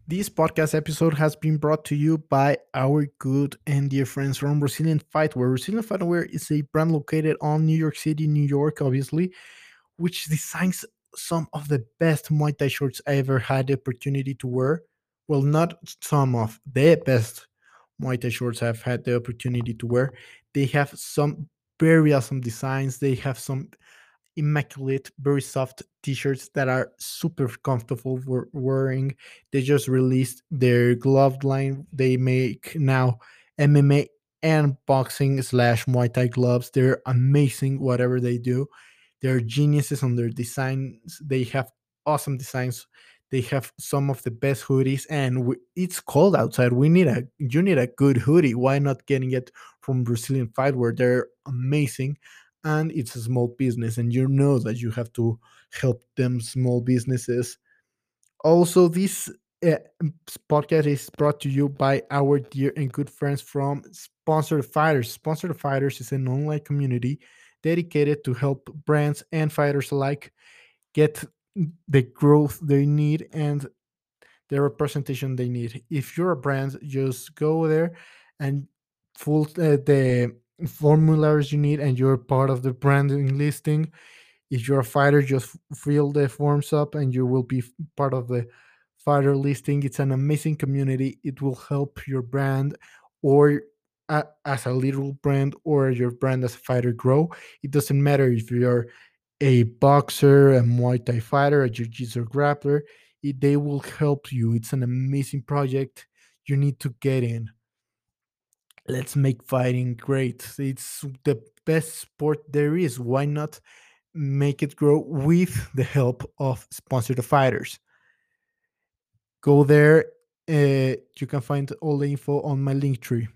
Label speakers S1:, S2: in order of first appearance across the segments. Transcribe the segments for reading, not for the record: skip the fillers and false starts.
S1: This podcast episode has been brought to you by our good and dear friends from Brazilian Fightwear. Brazilian Fightwear is a brand located on New York City, New York, obviously, which designs some of the best Muay Thai shorts I ever had the opportunity to wear. Well, not some of the best Muay Thai shorts I've had the opportunity to wear. They have some very awesome designs. They have some immaculate, very soft t-shirts that are super comfortable for wearing. They just released their glove line. They make now MMA and boxing slash Muay Thai gloves. They're amazing, whatever they do. They're geniuses on their designs. They have awesome designs. They have some of the best hoodies, and it's cold outside. You need a good hoodie. Why not getting it from Brazilian Fightwear? They're amazing, and it's a small business, and you know that you have to help them small businesses. Also, this uh, podcast is brought to you by our dear and good friends from Sponsored Fighters. Sponsored Fighters is an online community dedicated to help brands and fighters alike get the growth they need and the representation they need. If you're a brand, just go there and full the formulas you need, and you're part of the branding listing. If you're a fighter, just fill the forms up, and you will be part of the fighter listing. It's an amazing community. It will help your brand, or as a little brand, or your brand as a fighter grow. It doesn't matter if you're a boxer, a Muay Thai fighter, a Jiu-Jitsu grappler. They will help you. It's an amazing project. You need to get in. Let's make fighting great. It's the best sport there is. Why not make it grow with the help of sponsored fighters? Go there. You can find all the info on my link tree.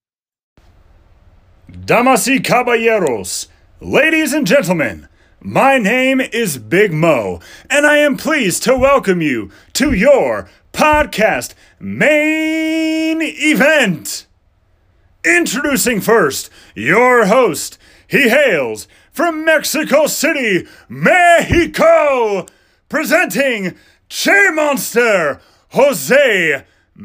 S2: Damas y caballeros, ladies and gentlemen, my name is Big Mo, and I am pleased to welcome you to your podcast main event. Introducing first your host. He hails from Mexico City, Mexico, presenting Che Monster, Jose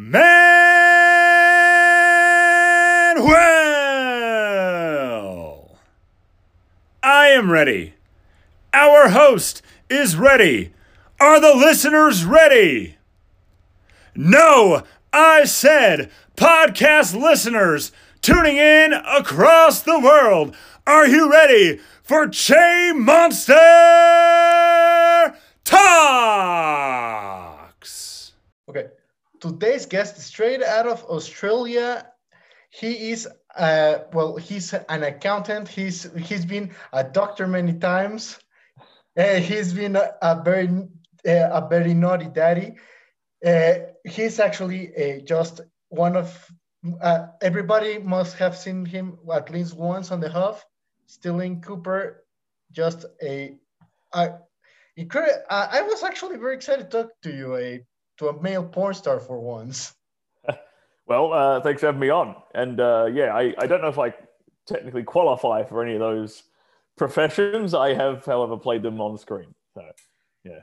S2: Manuel. I am ready. Our host is ready. Are the listeners ready? No, I said podcast listeners tuning in across the world. Are you ready for Che Monster Talks?
S3: Okay, today's guest is straight out of Australia. He is he's an accountant. He's been a doctor many times. He's been a very naughty daddy. He's actually just one of everybody must have seen him at least once on the Huff. Sterling Cooper, just incredible. I was actually very excited to talk to you, to a male porn star for once.
S4: Well, thanks for having me on. And I don't know if I technically qualify for any of those professions. I have, however, played them on screen. So, yeah.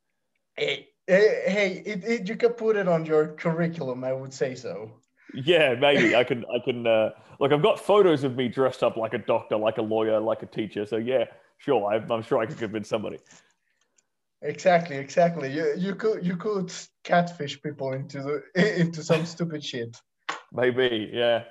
S3: Hey, you can put it on your curriculum. I would say so.
S4: Yeah, maybe I can. Look, I've got photos of me dressed up like a doctor, like a lawyer, like a teacher. So yeah, sure. I'm sure I could convince somebody.
S3: Exactly. You could catfish people into some stupid shit.
S4: Maybe, yeah.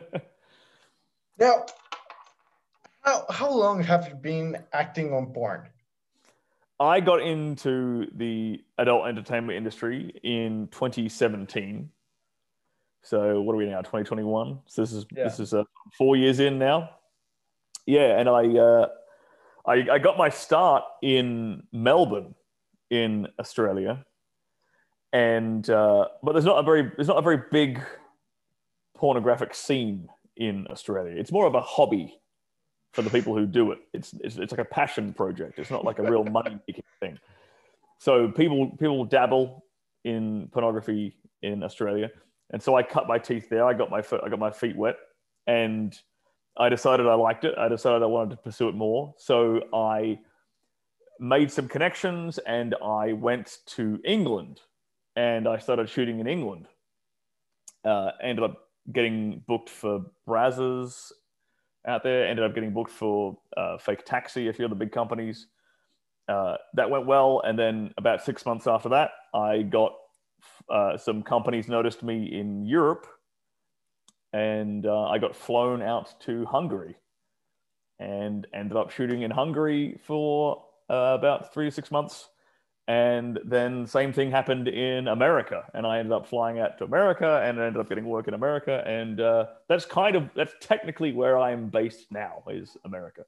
S3: Now, how long have you been acting on porn?
S4: I got into the adult entertainment industry in 2017. So what are we now? 2021. So this is 4 years in now. Yeah, and I got my start in Melbourne, in Australia, and but there's not a very big pornographic scene in Australia. It's more of a hobby for the people who do it. It's like a passion project. It's not like a real money making thing. So people dabble in pornography in Australia, and so I cut my teeth there. I got my feet wet, and I decided I liked it. I decided I wanted to pursue it more. So I made some connections, and I went to England and I started shooting in England. Ended up getting booked for Brazzers out there. Ended up getting booked for Fake Taxi, a few of the big companies. That went well, and then about 6 months after that, I got some companies noticed me in Europe, and I got flown out to Hungary, and ended up shooting in Hungary for about 3 to 6 months. And then same thing happened in America, and I ended up flying out to America and ended up getting work in America. And that's technically where I'm based now, is America.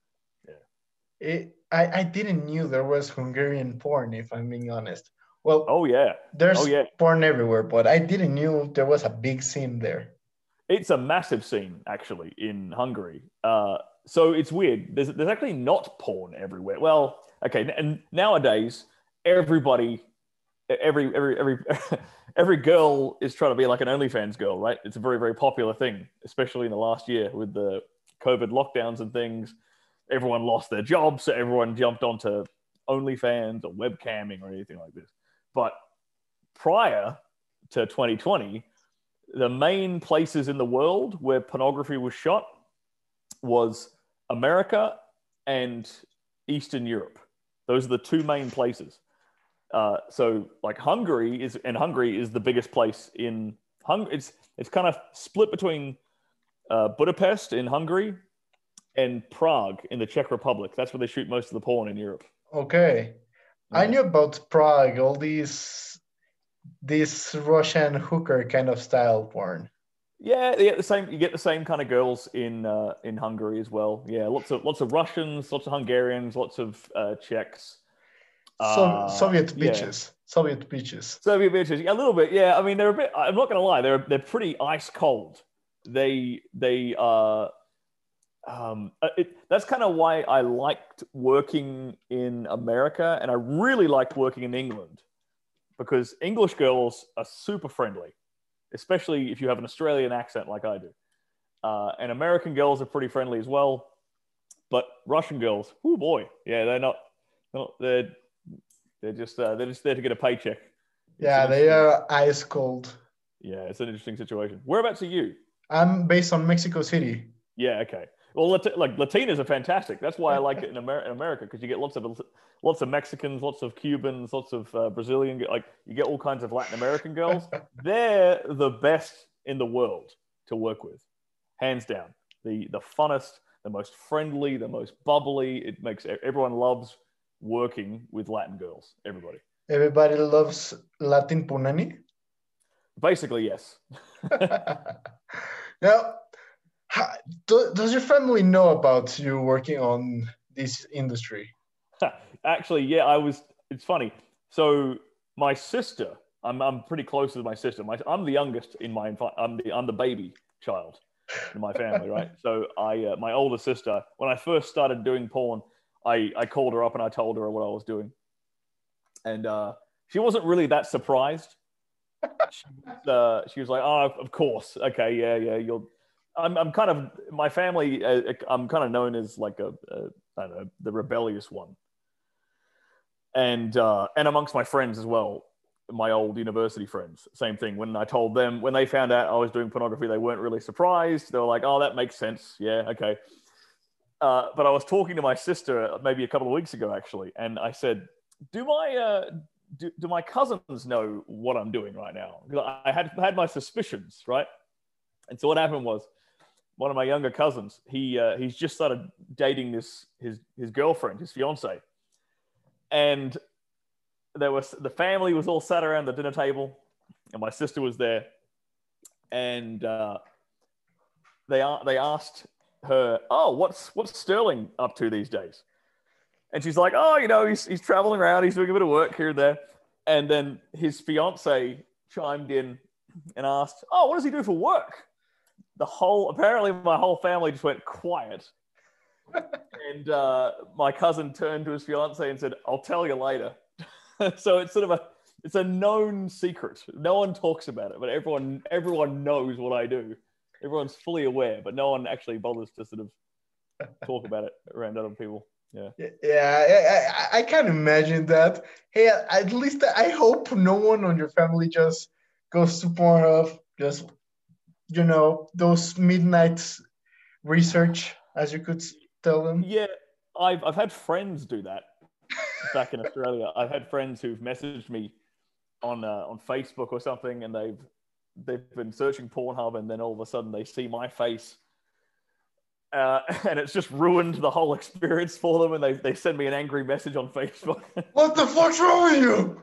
S3: I didn't knew there was Hungarian porn, if I'm being honest. Well,
S4: oh yeah,
S3: there's porn everywhere, but I didn't knew there was a big scene there.
S4: It's a massive scene, actually, in Hungary. So it's weird. There's actually not porn everywhere. Well, okay, and nowadays everybody, every girl is trying to be like an OnlyFans girl, right? It's a very, very popular thing, especially in the last year with the COVID lockdowns and things. Everyone lost their jobs, so everyone jumped onto OnlyFans or webcamming or anything like this. But prior to 2020, the main places in the world where pornography was shot was America and Eastern Europe. Those are the two main places. So like Hungary is the biggest place in Hungary. It's kind of split between Budapest in Hungary and Prague in the Czech Republic. That's where they shoot most of the porn in Europe.
S3: Okay. Yeah. I knew about Prague, all this Russian hooker kind of style porn.
S4: Yeah, the same. You get the same kind of girls in Hungary as well. Yeah, lots of Russians, lots of Hungarians, lots of Czechs.
S3: Soviet bitches. Soviet bitches.
S4: Yeah, a little bit. Yeah, I mean they're a bit. I'm not going to lie. They're pretty ice cold. They that's kind of why I liked working in America, and I really liked working in England, because English girls are super friendly, especially if you have an Australian accent like I do. And American girls are pretty friendly as well, but Russian girls, oh boy, yeah, they're just there to get a paycheck.
S3: Yeah, they are ice cold.
S4: Yeah, it's an interesting situation. Whereabouts are you?
S3: I'm based on Mexico City.
S4: Yeah, okay. Well, like Latinas are fantastic. That's why I like it in America, because you get lots of Mexicans, lots of Cubans, lots of Brazilian. Like you get all kinds of Latin American girls. They're the best in the world to work with, hands down. The funnest, the most friendly, the most bubbly. It makes everyone loves working with Latin girls. Everybody
S3: loves Latin punani.
S4: Basically, yes.
S3: Now, does your family know about you working on this industry?
S4: Actually, yeah, it's funny. So my sister, I'm pretty close with my sister. I'm the youngest in I'm the baby child in my family, right? So my older sister, when I first started doing porn, I called her up and I told her what I was doing. And she wasn't really that surprised. She was like, "Oh, of course. Okay, yeah. I'm kind of, my family, I'm kind of known as like I don't know, the rebellious one. And amongst my friends as well, my old university friends, same thing. When I told them, when they found out I was doing pornography, they weren't really surprised. They were like, "Oh, that makes sense. Yeah, okay." But I was talking to my sister maybe a couple of weeks ago, actually, and I said, do my cousins know what I'm doing right now? I had my suspicions, right? And so what happened was, one of my younger cousins, he's just started dating his girlfriend, his fiance, and the family was all sat around the dinner table, and my sister was there, and they asked her, "Oh, what's Sterling up to these days?" And she's like, "Oh, he's traveling around, he's doing a bit of work here and there." And then his fiance chimed in and asked, "Oh, what does he do for work?" Apparently my whole family just went quiet. And my cousin turned to his fiance and said, "I'll tell you later." So it's sort of it's a known secret. No one talks about it, but everyone knows what I do. Everyone's fully aware, but no one actually bothers to sort of talk about it around other people.
S3: Yeah, I can't imagine that. Hey, at least I hope no one on your family just goes to Pornhub, just those midnight research, as you could tell them.
S4: Yeah, I've had friends do that back in Australia. I've had friends who've messaged me on Facebook or something, and they've been searching Pornhub, and then all of a sudden they see my face. And it's just ruined the whole experience for them, and they send me an angry message on Facebook.
S3: What the fuck's wrong with you?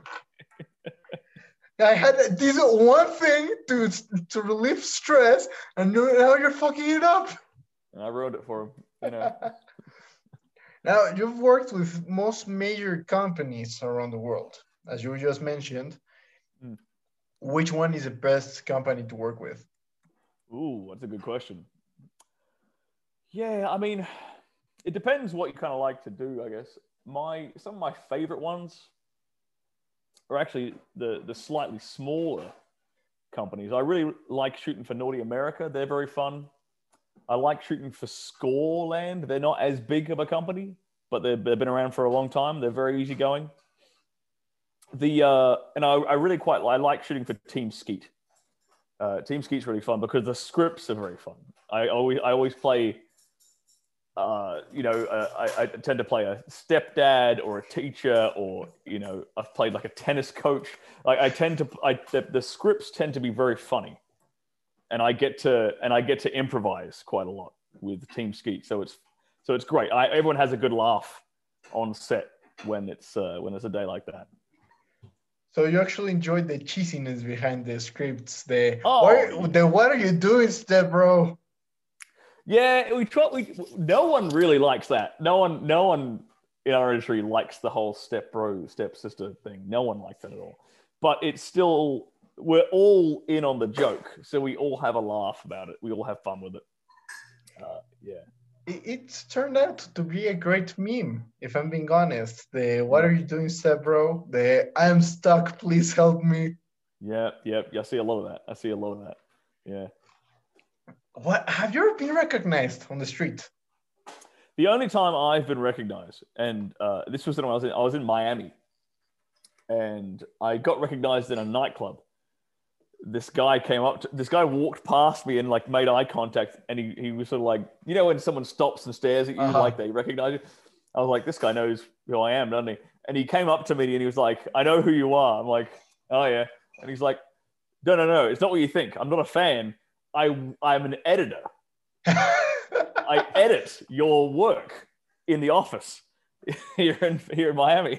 S3: I had this one thing to relieve stress, and now you're fucking it up.
S4: And I ruined it for them.
S3: Now, you've worked with most major companies around the world, as you just mentioned. Which one is the best company to work with?
S4: Ooh, that's a good question. Yeah, I mean, it depends what you kind of like to do, I guess. Some of my favorite ones are actually the slightly smaller companies. I really like shooting for Naughty America. They're very fun. I like shooting for Scoreland. They're not as big of a company, but they've been around for a long time. They're very easygoing. And I like shooting for Team Skeet. Team Skeet's really fun because the scripts are very fun. I always play. I tend to play a stepdad or a teacher, or I've played like a tennis coach. Like the scripts tend to be very funny, and I get to improvise quite a lot with Team Skeet. So it's great. Everyone has a good laugh on set when it's a day like that.
S3: So you actually enjoyed the cheesiness behind the scripts. What are you doing, step bro?
S4: Yeah, no one really likes that. No one in our industry likes the whole step bro, step sister thing. No one likes that at all. But it's still, we're all in on the joke. So we all have a laugh about it. We all have fun with it. Yeah.
S3: It's turned out to be a great meme, if I'm being honest. What are you doing, step bro? I'm stuck, please help me.
S4: Yeah. I see a lot of that. Yeah.
S3: What, have you ever been recognized on the street?
S4: The only time I've been recognized, and this was when I was in Miami, and I got recognized in a nightclub. This guy walked past me and like made eye contact, and he was sort of like, when someone stops and stares at you like they recognize you. I was like, this guy knows who I am, doesn't he? And he came up to me and he was like, I know who you are. I'm like, oh yeah. And he's like, no, it's not what you think. I'm not a fan. I'm an editor. I edit your work in the office here in Miami.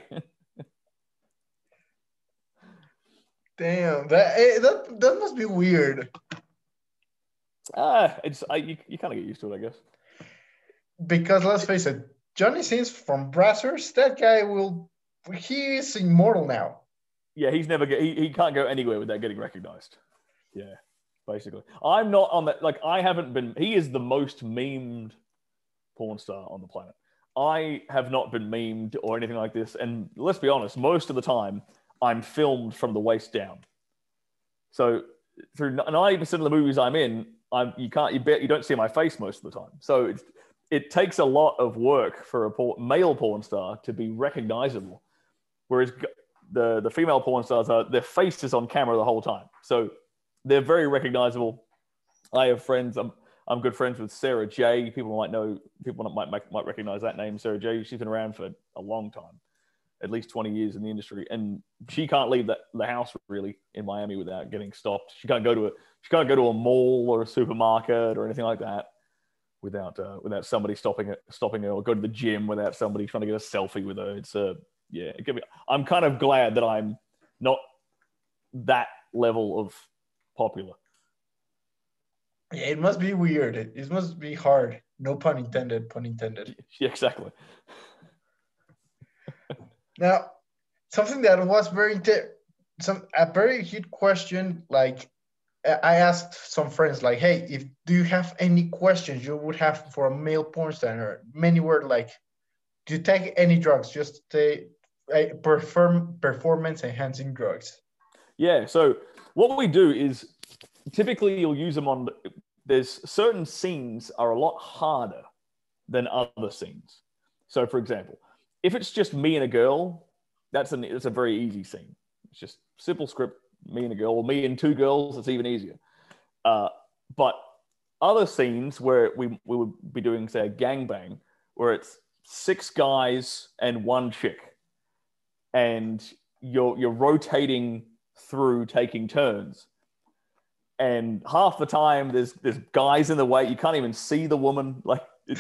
S3: Damn, that must be weird.
S4: You kind of get used to it, I guess.
S3: Because let's face it, Johnny Sins from Brazzers, that guy he is immortal now.
S4: Yeah, he can't go anywhere without getting recognized. Yeah. Basically, I'm not on that. Like, I haven't been. He is the most memed porn star on the planet. I have not been memed or anything like this. And let's be honest, most of the time, I'm filmed from the waist down. So through 90% of the movies I'm in, you don't see my face most of the time. So it takes a lot of work for a male porn star to be recognizable, whereas the female porn stars their face is on camera the whole time. So they're very recognizable. I have friends. I'm good friends with Sarah J. People might recognize that name, Sarah J. She's been around for a long time, at least 20 years in the industry, and she can't leave the house really in Miami without getting stopped. She can't go to a mall or a supermarket or anything like that without somebody stopping her, or go to the gym without somebody trying to get a selfie with her. It's I'm kind of glad that I'm not that level of popular.
S3: Yeah, it must be weird. It must be hard. No pun intended. Pun intended.
S4: Yeah, exactly.
S3: Now, something that was a very hit question. Like, I asked some friends, like, "Hey, do you have any questions you would have for a male porn star?" Many were like, "Do you take any drugs? Just performance enhancing drugs?"
S4: Yeah. So what we do is typically you'll use them on. There's certain scenes are a lot harder than other scenes. So, for example, if it's just me and a girl, that's a very easy scene. It's just simple script, me and a girl, or me and two girls. It's even easier. But other scenes where we would be doing, say, a gangbang, where it's 6 guys and 1 chick, and you're rotating through taking turns, and half the time there's guys in the way, you can't even see the woman. Like,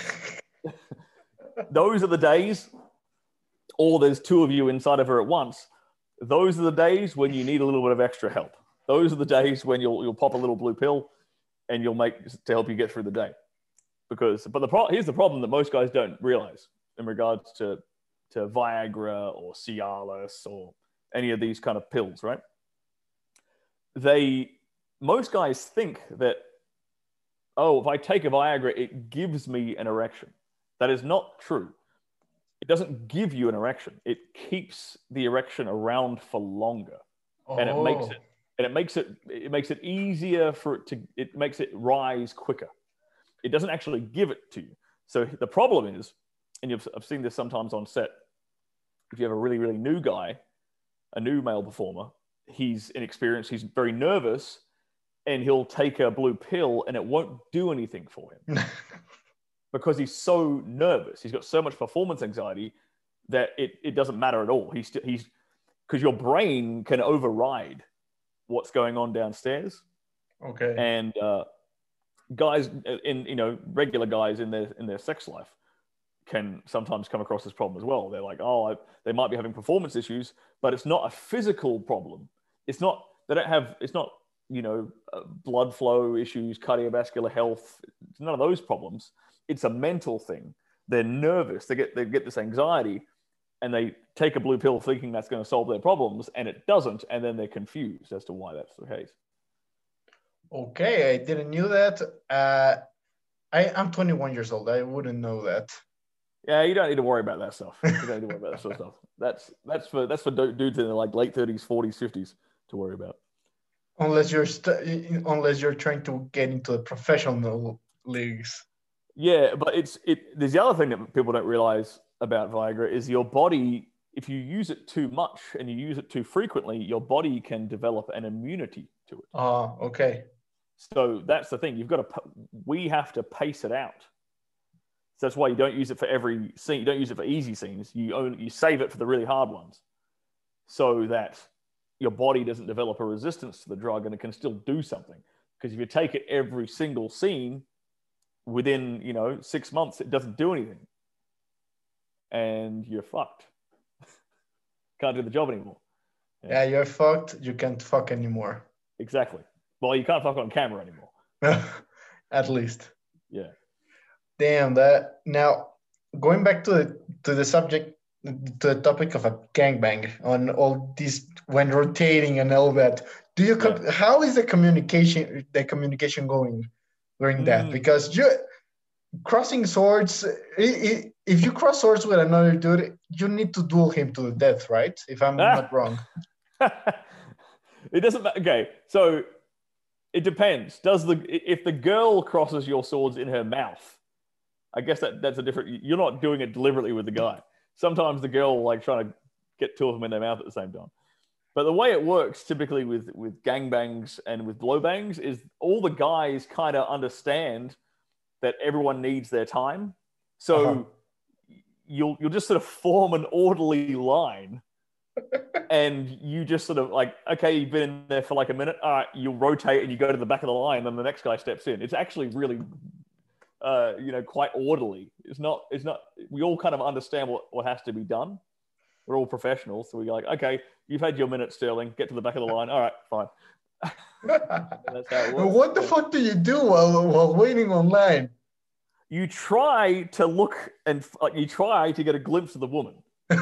S4: those are the days, or there's 2 of you inside of her at once. Those are the days when you need a little bit of extra help. Those are the days when you'll pop a little blue pill and you'll make to help you get through the day. Here's the problem that most guys don't realize in regards to Viagra or Cialis or any of these kind of pills, right? Most guys think that, oh, if I take a Viagra, it gives me an erection. That is not true. It doesn't give you an erection. It keeps the erection around for longer, and it makes it easier for it makes it rise quicker. It doesn't actually give it to you. So the problem is, and I've seen this sometimes on set, if you have a really, really new guy, a new male performer, he's inexperienced, he's very nervous, and he'll take a blue pill and it won't do anything for him because he's so nervous. He's got so much performance anxiety that it doesn't matter at all. He's because your brain can override what's going on downstairs.
S3: Okay.
S4: And guys regular guys in their sex life can sometimes come across this problem as well. They're like, oh, they might be having performance issues, but it's not a physical problem. It's not blood flow issues, cardiovascular health. It's none of those problems. It's a mental thing. They're nervous. They get this anxiety, and they take a blue pill thinking that's going to solve their problems, and it doesn't. And then they're confused as to why that's the case.
S3: Okay, I didn't knew that. I'm 21 years old. I wouldn't know that.
S4: Yeah, you don't need to worry about that stuff. You don't need to worry about that sort of stuff. That's for dudes in their like late 30s, 40s, 50s to worry about.
S3: Unless you're trying to get into the professional leagues.
S4: Yeah, but there's the other thing that people don't realize about Viagra is your body, if you use it too much and you use it too frequently, your body can develop an immunity to it.
S3: Oh, okay.
S4: So that's the thing. We have to pace it out. So that's why you don't use it for every scene. You don't use it for easy scenes. You save it for the really hard ones, so that your body doesn't develop a resistance to the drug and it can still do something. Because if you take it every single scene, within 6 months, it doesn't do anything, and you're fucked. Can't do the job anymore.
S3: Yeah, you're fucked. You can't fuck anymore.
S4: Exactly. Well, you can't fuck on camera anymore.
S3: At least.
S4: Yeah.
S3: Damn that. Now, going back to the subject, to the topic of a gangbang on all these when rotating and all that. How is the communication going during that? Because you crossing swords. If you cross swords with another dude, you need to duel him to the death, right? If I'm not wrong.
S4: It doesn't matter. Okay, so it depends. If the girl crosses your swords in her mouth, I guess that's a different. You're not doing it deliberately with the guy. Sometimes the girl will trying to get 2 of them in their mouth at the same time. But the way it works typically with gangbangs and with blowbangs is all the guys kind of understand that everyone needs their time. So you'll just sort of form an orderly line, and you just sort of okay, you've been in there for a minute. All right, you'll rotate and you go to the back of the line, and then the next guy steps in. It's actually really quite orderly. It's not. We all kind of understand what has to be done. We're all professionals, so we're like, okay, you've had your minute, Sterling. Get to the back of the line. All right, fine. That's how it works.
S3: What the fuck do you do while waiting online?
S4: You try to look and you try to get a glimpse of the woman,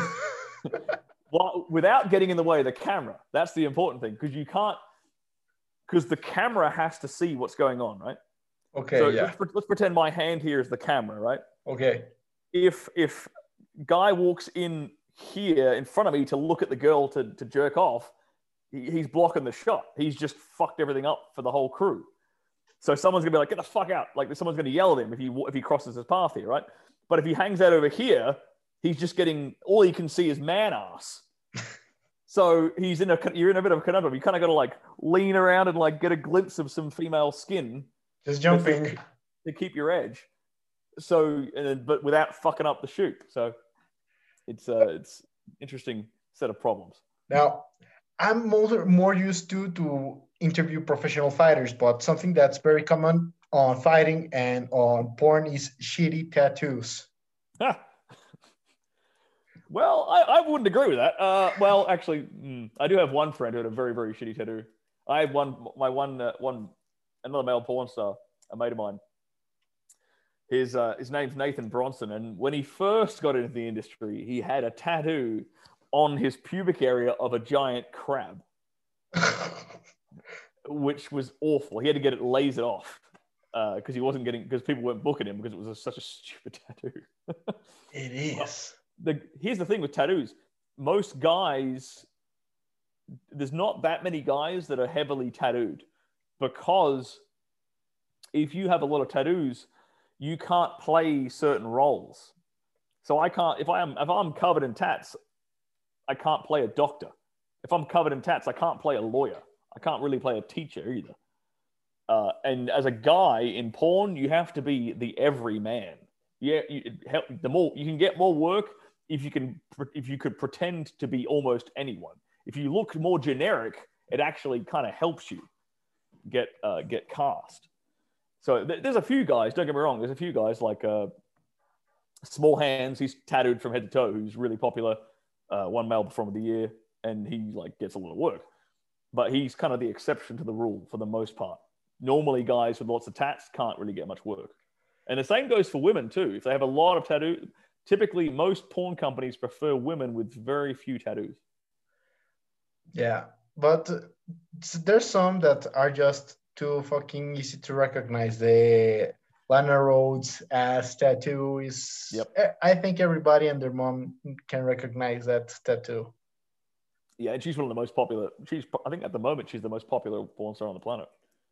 S4: without getting in the way of the camera. That's the important thing, because you can't. Because the camera has to see what's going on, right?
S3: Okay,
S4: so
S3: yeah.
S4: Let's pretend my hand here is the camera, right?
S3: Okay.
S4: If guy walks in here in front of me to look at the girl to jerk off, he's blocking the shot. He's just fucked everything up for the whole crew. So someone's gonna be get the fuck out. Someone's gonna yell at him if he crosses his path here, right? But if he hangs out over here, he's just getting, all he can see is man ass. So you're in a bit of a conundrum. You kind of got to like lean around and like get a glimpse of some female skin.
S3: Just jumping.
S4: To keep your edge. So, but without fucking up the shoot. So it's interesting set of problems.
S3: Now, I'm more used to interview professional fighters, but something that's very common on fighting and on porn is shitty tattoos.
S4: Well, I wouldn't agree with that. Well, actually, I do have one friend who had a very, very shitty tattoo. I have another male porn star, a mate of mine. His name's Nathan Bronson, and when he first got into the industry, he had a tattoo on his pubic area of a giant crab, which was awful. He had to get it lasered off because people weren't booking him because it was such a stupid tattoo.
S3: It is.
S4: Here's the thing with tattoos. Most guys, there's not that many guys that are heavily tattooed, because if you have a lot of tattoos, you can't play certain roles. So I can't, if I'm covered in tats, I can't play a doctor. If I'm covered in tats, I can't play a lawyer. I can't really play a teacher either. And as a guy in porn, you have to be the everyman. Yeah, you can get more work if you could pretend to be almost anyone. If you look more generic, it actually kind of helps you get cast. So there's a few guys, don't get me wrong, there's a few guys like Small Hands, he's tattooed from head to toe, who's really popular, one male performer of the year, and he like gets a lot of work. But he's kind of the exception to the rule for the most part. Normally guys with lots of tats can't really get much work. And the same goes for women too. If they have a lot of tattoos, typically most porn companies prefer women with very few tattoos.
S3: Yeah, but there's some that are just too fucking easy to recognize. The Lana Rhoades ass tattoo is... Yep. I think everybody and their mom can recognize that tattoo.
S4: Yeah, and she's one of the most popular. I think at the moment she's the most popular porn star on the planet.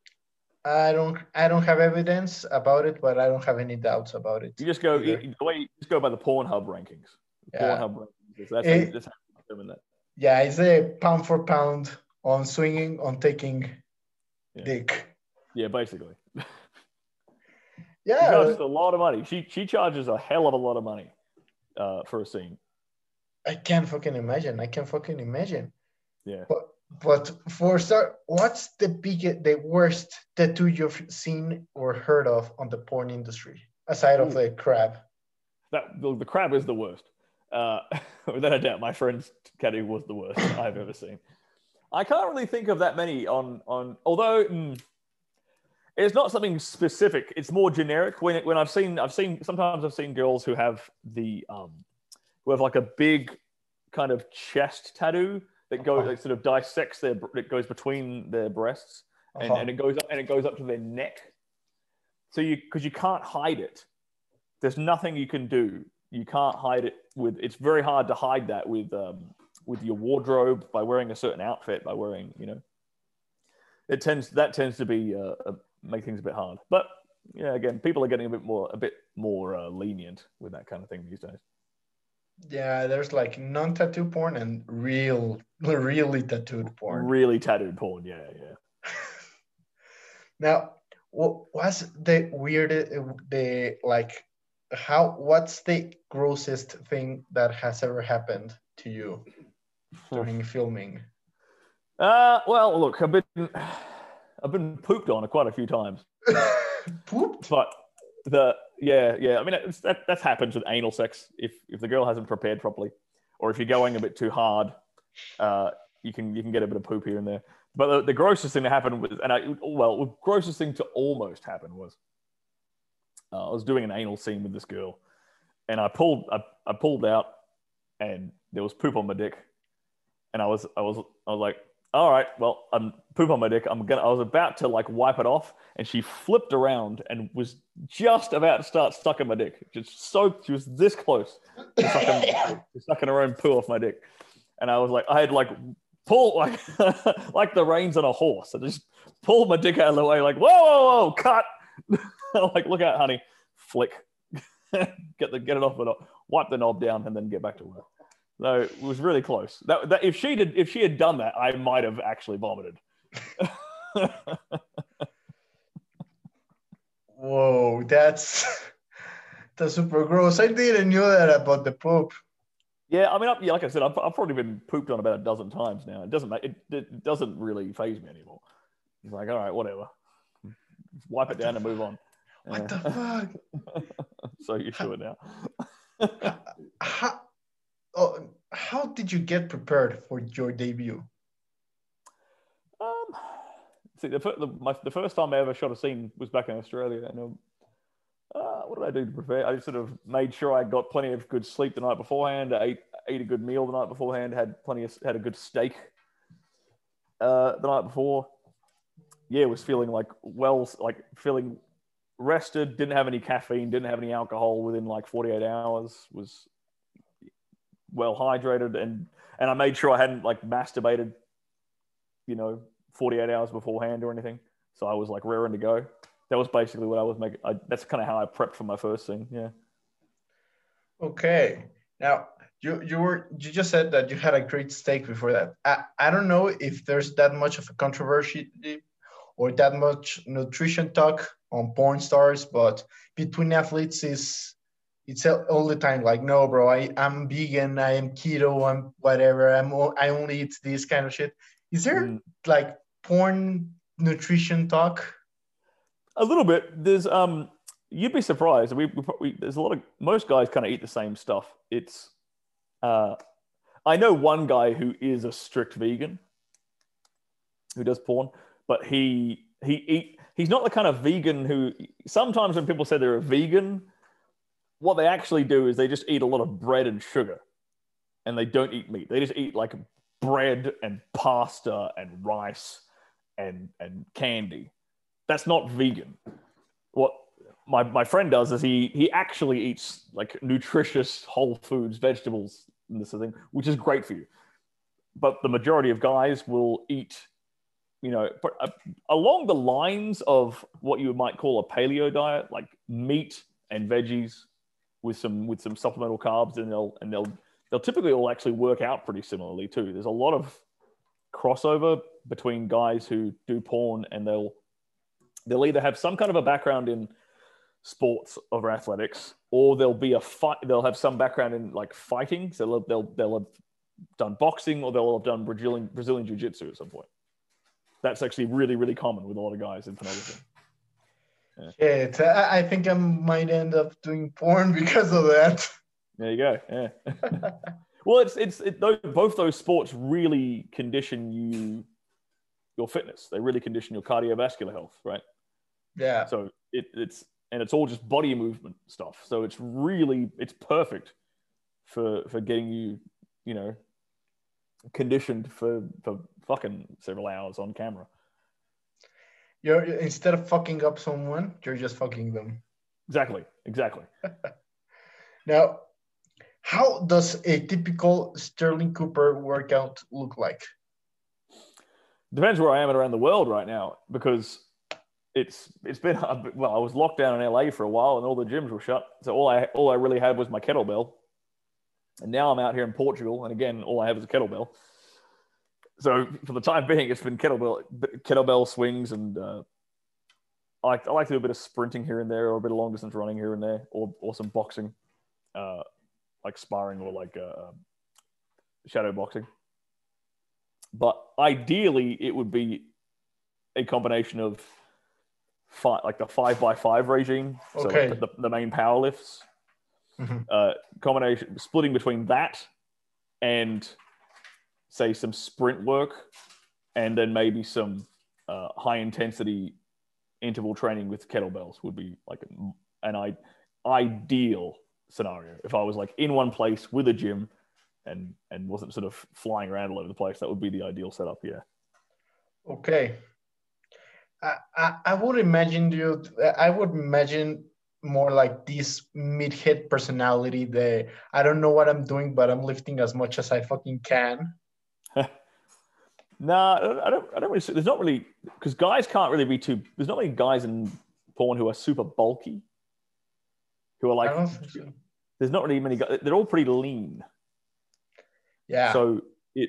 S3: I don't have evidence about it, but I don't have any doubts about it.
S4: You just go just go by the Pornhub rankings. Pornhub rankings. That's how you determine that.
S3: Yeah, it's a pound for pound on swinging, on taking dick.
S4: Yeah, basically.
S3: Yeah,
S4: she charges a lot of money. She charges a hell of a lot of money for a scene.
S3: I can't fucking imagine.
S4: Yeah.
S3: But for start, what's the worst tattoo you've seen or heard of on the porn industry aside of the crab?
S4: The crab is the worst. Without a doubt, my friend's tattoo was the worst I've ever seen. I can't really think of that many on although it's not something specific. It's more generic. When I've seen girls who have like a big kind of chest tattoo that goes that sort of dissects it goes between their breasts and it goes up to their neck. So because you can't hide it. There's nothing you can do. You can't hide it it's very hard to hide that with your wardrobe by wearing a certain outfit, by wearing, that tends to be make things a bit hard. But yeah, again, people are getting a bit more lenient with that kind of thing these days. Yeah,
S3: there's like non-tattoo porn and really tattooed porn.
S4: Really tattooed porn, yeah.
S3: Now, what's the weirdest, what's the grossest thing that has ever happened to you during filming?
S4: Well, look, I've been pooped on quite a few times.
S3: Pooped?
S4: But I mean, that happens with anal sex. If the girl hasn't prepared properly, or if you're going a bit too hard, you can get a bit of poop here and there. But the grossest thing to happen was, the grossest thing to almost happen was, I was doing an anal scene with this girl, and I pulled out, and there was poop on my dick, and I was like, all right, well, I'm poop on my dick. I was about to like wipe it off, and she flipped around and was just about to start sucking my dick. She was this close to sucking her own poo off my dick, and I was like, I had like pull like like the reins on a horse. I just pulled my dick out of the way, like whoa, cut. Like, look out, honey, flick, get it off, but wipe the knob down, and then get back to work. So it was really close. That if she had done that, I might have actually vomited.
S3: Whoa, that's super gross. I didn't know that about the poop.
S4: Yeah, I mean, like I said, I've probably been pooped on about a dozen times now. It doesn't really faze me anymore. It's like, all right, whatever. Wipe it down and move on.
S3: What the fuck?
S4: So you're sure now.
S3: How did you get prepared for your debut?
S4: See, the first time I ever shot a scene was back in Australia, and what did I do to prepare? I just sort of made sure I got plenty of good sleep the night beforehand. I ate a good meal the night beforehand. Had a good steak the night before. Yeah, was feeling feeling rested. Didn't have any caffeine. Didn't have any alcohol within like 48 hours. Was well hydrated, and I made sure I hadn't like masturbated, 48 hours beforehand or anything. So I was like raring to go. That was basically what I was making. That's kind of how I prepped for my first scene. Yeah.
S3: Okay. Now you just said that you had a great steak before that. I don't know if there's that much of a controversy or that much nutrition talk on porn stars, but between athletes it's all the time like, no, bro, I'm vegan, I am keto, I'm whatever, I only eat this kind of shit. Is there like porn nutrition talk?
S4: A little bit. There's you'd be surprised. There's a lot of, most guys kind of eat the same stuff. It's I know one guy who is a strict vegan who does porn, but he's not the kind of vegan who, sometimes when people say they're a vegan, what they actually do is they just eat a lot of bread and sugar, and they don't eat meat. They just eat like bread and pasta and rice and candy. That's not vegan. What my friend does is he actually eats like nutritious whole foods, vegetables, and this thing, which is great for you. But the majority of guys will eat, along the lines of what you might call a paleo diet, like meat and veggies with some supplemental carbs, and they'll typically all actually work out pretty similarly too. There's a lot of crossover between guys who do porn, and they'll either have some kind of a background in sports or athletics, or they'll have some background in like fighting. So they'll have done boxing, or they'll have done Brazilian jiu-jitsu at some point. That's actually really, really common with a lot of guys in pornography.
S3: Yeah, I think I might end up doing porn because of that.
S4: There you go. Yeah. Well, both those sports really condition your fitness. They really condition your cardiovascular health, right?
S3: Yeah.
S4: So it's all just body movement stuff. So it's perfect for getting you, conditioned for fucking several hours on camera.
S3: You're, instead of fucking up someone, you're just fucking them.
S4: Exactly.
S3: Now, how does a typical Sterling Cooper workout look like?
S4: Depends where I am around the world right now, because it's been, well, I was locked down in LA for a while and all the gyms were shut. So all I really had was my kettlebell. And now I'm out here in Portugal, and again, all I have is a kettlebell. So for the time being, it's been kettlebell swings, and I like to do a bit of sprinting here and there, or a bit of long distance running here and there, or some boxing, like sparring, or like shadow boxing. But ideally, it would be a combination of like the 5x5 regime,
S3: okay.
S4: So the main power lifts, combination, splitting between that and say some sprint work, and then maybe some high intensity interval training with kettlebells would be like an ideal scenario. If I was like in one place with a gym and wasn't sort of flying around all over the place, that would be the ideal setup. Yeah.
S3: Okay. I would imagine more like this meathead personality. I don't know what I'm doing, but I'm lifting as much as I fucking can.
S4: No, I don't really. There's not really, because guys can't really be too. There's not many guys in porn who are super bulky, who are like.
S3: I don't think so.
S4: there's not really many guys. They're all pretty lean.
S3: Yeah.
S4: So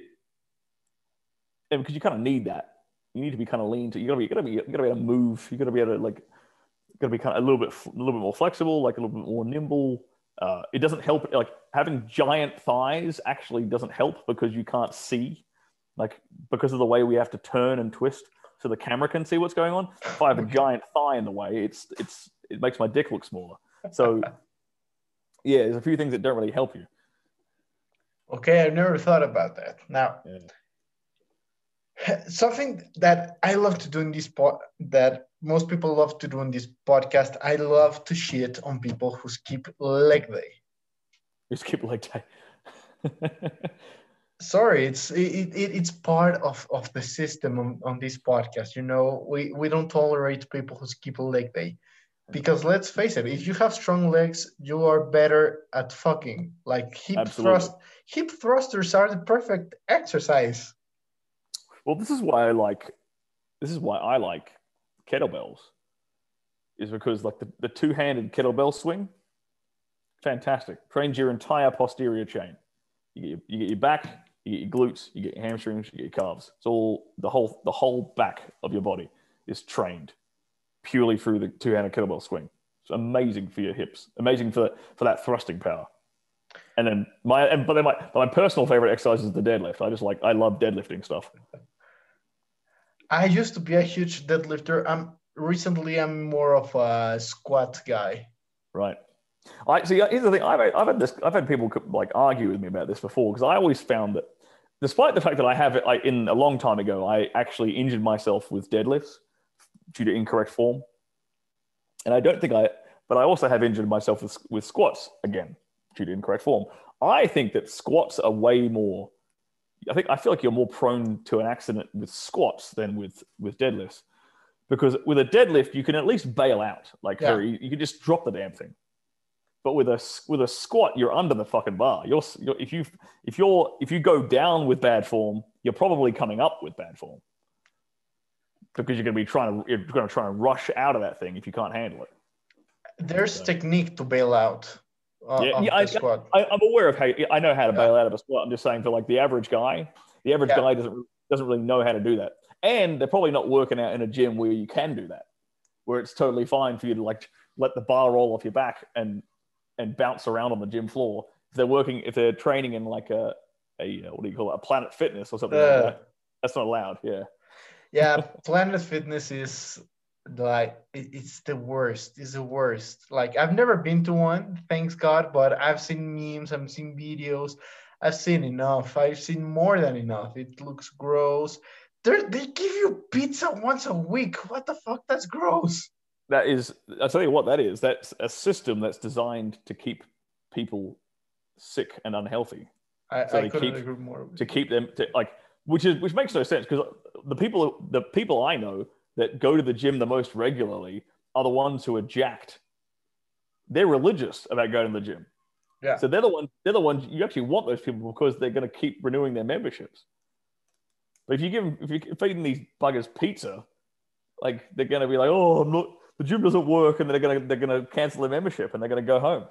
S4: because you kind of need that. You need to be kind of lean. You gotta be able to move. You gotta be able to like. You gotta be kind of a little bit more flexible, like a little bit more nimble. It doesn't help. Like having giant thighs actually doesn't help because you can't see, like because of the way we have to turn and twist so the camera can see what's going on. If I have a giant thigh in the way, it makes my dick look smaller. So yeah, there's a few things that don't really help you.
S3: Okay, I've never thought about that. Now, something that I love to do in this that most people love to do in this podcast, I love to shit on people who skip leg day.
S4: You skip leg day.
S3: Sorry, it's part of the system on this podcast. You know, we don't tolerate people who skip leg day. Because let's face it, if you have strong legs, you are better at fucking. Like hip thrusters are the perfect exercise.
S4: Well, this is why I like kettlebells, is because like the two-handed kettlebell swing, fantastic. Trains your entire posterior chain. You get your back, you get your glutes, you get your hamstrings, you get your calves. It's all the whole back of your body is trained purely through the two-handed kettlebell swing. It's amazing for your hips, amazing for that thrusting power. And then my personal favorite exercise is the deadlift. I love deadlifting stuff.
S3: I used to be a huge deadlifter. Recently I'm more of a squat guy.
S4: Right. Here's the thing. I've had people like argue with me about this before, because I always found that, despite the fact that I have it in a long time ago, I actually injured myself with deadlifts due to incorrect form. And but I also have injured myself with squats again due to incorrect form. I think that squats are way more, I feel like you're more prone to an accident with squats than with deadlifts, because with a deadlift, you can at least bail out. You can just drop the damn thing. But with a squat, you're under the fucking bar. If you go down with bad form, you're probably coming up with bad form, because you're going to try and rush out of that thing if you can't handle it.
S3: There's technique to bail out.
S4: Squat. I'm aware of I know how to bail out of a squat. I'm just saying, for like the average guy guy doesn't really know how to do that, and they're probably not working out in a gym where you can do that, where it's totally fine for you to like let the bar roll off your back and bounce around on the gym floor. If they're training in like a what do you call it, a Planet Fitness or something like that, that's not allowed.
S3: Yeah, Planet Fitness is like it's the worst. It's the worst. Like I've never been to one, thanks God, but I've seen memes, I've seen videos, I've seen enough. I've seen more than enough. It looks gross. They give you pizza once a week. What the fuck? That's gross.
S4: I'll tell you what that is. That's a system that's designed to keep people sick and unhealthy.
S3: I couldn't agree more.
S4: To keep them which makes no sense, because the people I know that go to the gym the most regularly are the ones who are jacked. They're religious about going to the gym.
S3: Yeah.
S4: So they're the ones you actually want, those people, because they're going to keep renewing their memberships. But if you feed them these buggers pizza, like they're going to be like, oh, the gym doesn't work, and they're gonna cancel their membership and they're gonna go home.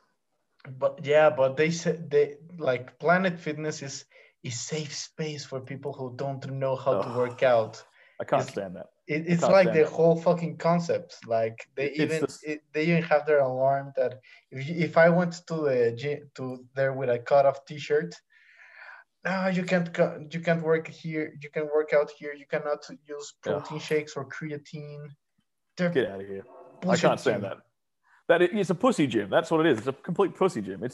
S3: But they said like Planet Fitness is safe space for people who don't know how to work out.
S4: I can't stand that.
S3: It's like the whole fucking concept. Like they even have their alarm that if I went to the gym there with a cut off T-shirt, no, you can't work here. You can work out here. You cannot use protein shakes or creatine.
S4: Get out of here! I can't stand that. It's a pussy gym. That's what it is. It's a complete pussy gym.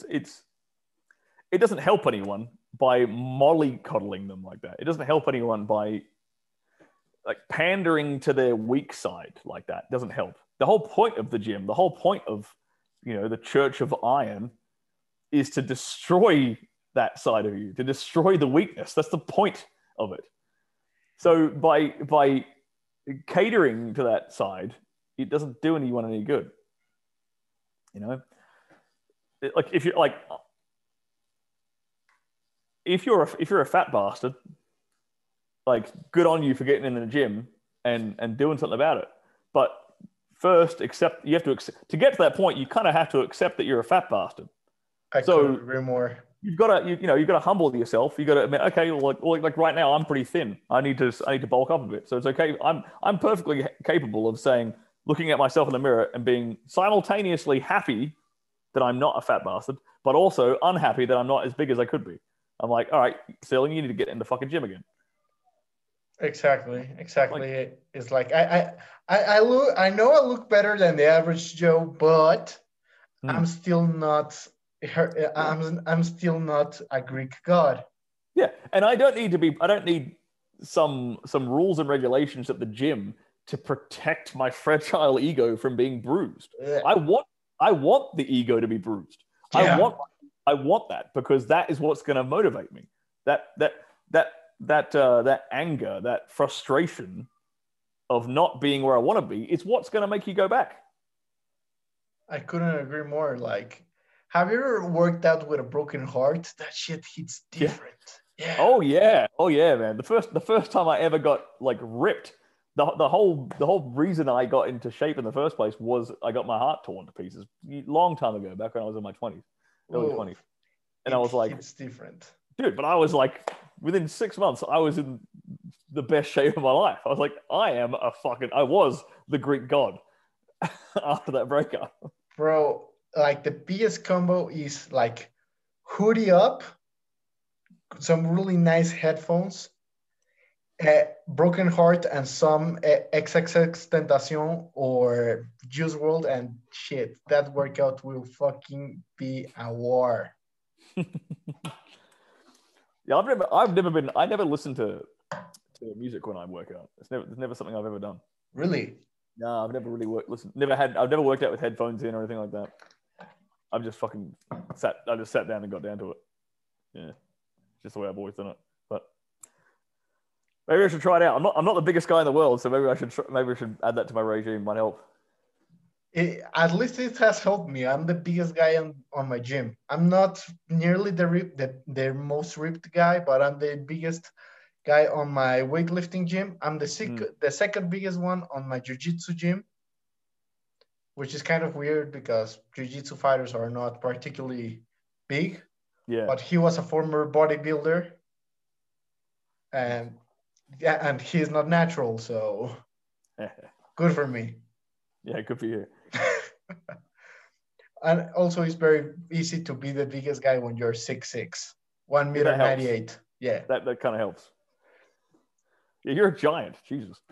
S4: It doesn't help anyone by mollycoddling them like that. It doesn't help anyone by like pandering to their weak side like that. It doesn't help. The whole point of the gym, the whole point of the Church of Iron, is to destroy that side of you, to destroy the weakness. That's the point of it. So by catering to that side, it doesn't do anyone any good. Like if you're a fat bastard, like good on you for getting in the gym and doing something about it. But first, to get to that point, you kind of have to accept that you're a fat bastard.
S3: I couldn't agree more.
S4: You've got to, you've got to humble yourself. You got to admit, okay, like right now, I'm pretty thin. I need to bulk up a bit. So it's okay. I'm perfectly capable of saying, looking at myself in the mirror and being simultaneously happy that I'm not a fat bastard, but also unhappy that I'm not as big as I could be. I'm like, all right, Sterling, you need to get in the fucking gym again.
S3: Exactly. It's like I know I look better than the average Joe, but I'm still not I'm still not a Greek god.
S4: Yeah, and I don't need some rules and regulations at the gym to protect my fragile ego from being bruised.
S3: Yeah.
S4: I want the ego to be bruised.
S3: Yeah.
S4: I want that because that is what's going to motivate me. That anger, that frustration of not being where I want to be, it's what's going to make you go back.
S3: I couldn't agree more. Like, have you ever worked out with a broken heart? That shit hits different. Yeah.
S4: Oh yeah, man. The first time I ever got like ripped, the whole reason I got into shape in the first place was I got my heart torn to pieces long time ago, back when I was in my 20s, early 20s. And I was like,
S3: it's different.
S4: Dude, but I was like, within 6 months, I was in the best shape of my life. I was like, I was the Greek god after that breakup.
S3: Bro, like the biggest combo is like hoodie up, some really nice headphones, Broken Heart, and some XXXTentacion or Juice WRLD, and shit, that workout will fucking be a war.
S4: Yeah, I never listened to music when I work out. It's never something I've ever done.
S3: Really?
S4: No, I've never really I've never worked out with headphones in or anything like that. I've just fucking sat down and got down to it. Yeah, it's just the way I've always done it. But maybe I should try it out. I'm not the biggest guy in the world, so maybe I should add that to my regime. Might help.
S3: At least it has helped me. I'm the biggest guy on my gym. I'm not nearly the most ripped guy, but I'm the biggest guy on my weightlifting gym. I'm the second biggest one on my jiu-jitsu gym, which is kind of weird because jiu-jitsu fighters are not particularly big.
S4: Yeah.
S3: But he was a former bodybuilder, and he's not natural, so good for me.
S4: Yeah, good for you.
S3: And also, it's very easy to be the biggest guy when you're 6'6", 1 meter 98. Yeah,
S4: that kind of helps. Yeah, you're a giant. Jesus.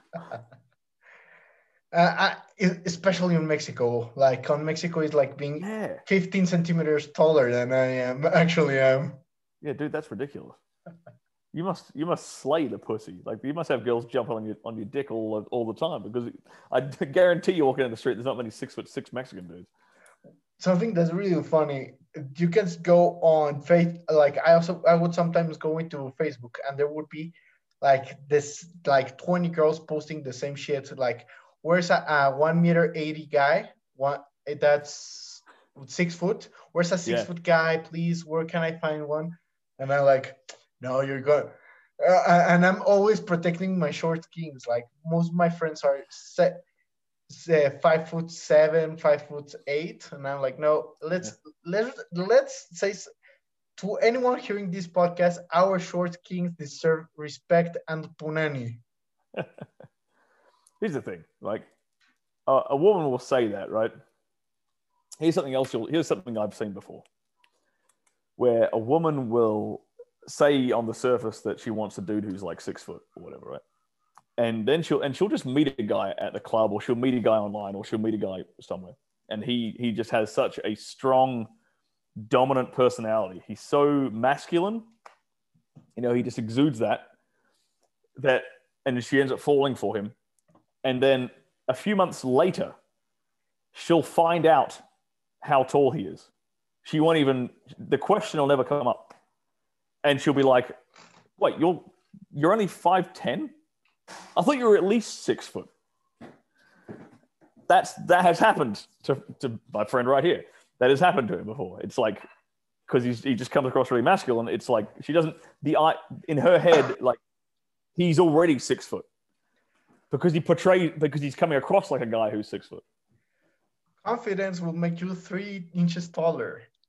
S3: Especially in Mexico. Like on Mexico is like being 15 centimeters taller than I am. Actually, am.
S4: Yeah, dude, that's ridiculous. You must slay the pussy. Like you must have girls jumping on your dick all the time, because I guarantee you walking down the street, there's not many 6'6" Mexican dudes.
S3: Something that's really funny. You can go on like I would sometimes go into Facebook, and there would be like 20 girls posting the same shit. Like, where's a 1 meter 80 guy? That's 6 foot. Where's a 6 foot guy? Please, where can I find one? And I'm like, no, you're good. And I'm always protecting my short kings. Like most of my friends are 5'7", 5'8", and I'm like, no, let's say to anyone hearing this podcast, our short kings deserve respect and punani.
S4: Here's the thing, like a woman will say that, right? Here's something I've seen before, where a woman will say on the surface that she wants a dude who's like 6 foot or whatever, right? And then she'll just meet a guy at the club, or she'll meet a guy online, or she'll meet a guy somewhere, and he just has such a strong, dominant personality. He's so masculine, he just exudes that, and she ends up falling for him. And then a few months later, she'll find out how tall he is. The question will never come up. And she'll be like, wait, you're only 5'10"? I thought you were at least 6 foot. That has happened to my friend right here. That has happened to him before. It's like, because he just comes across really masculine. It's like she doesn't, in her head, like he's already 6 foot. Because he's coming across like a guy who's 6 foot.
S3: Confidence will make you 3 inches taller.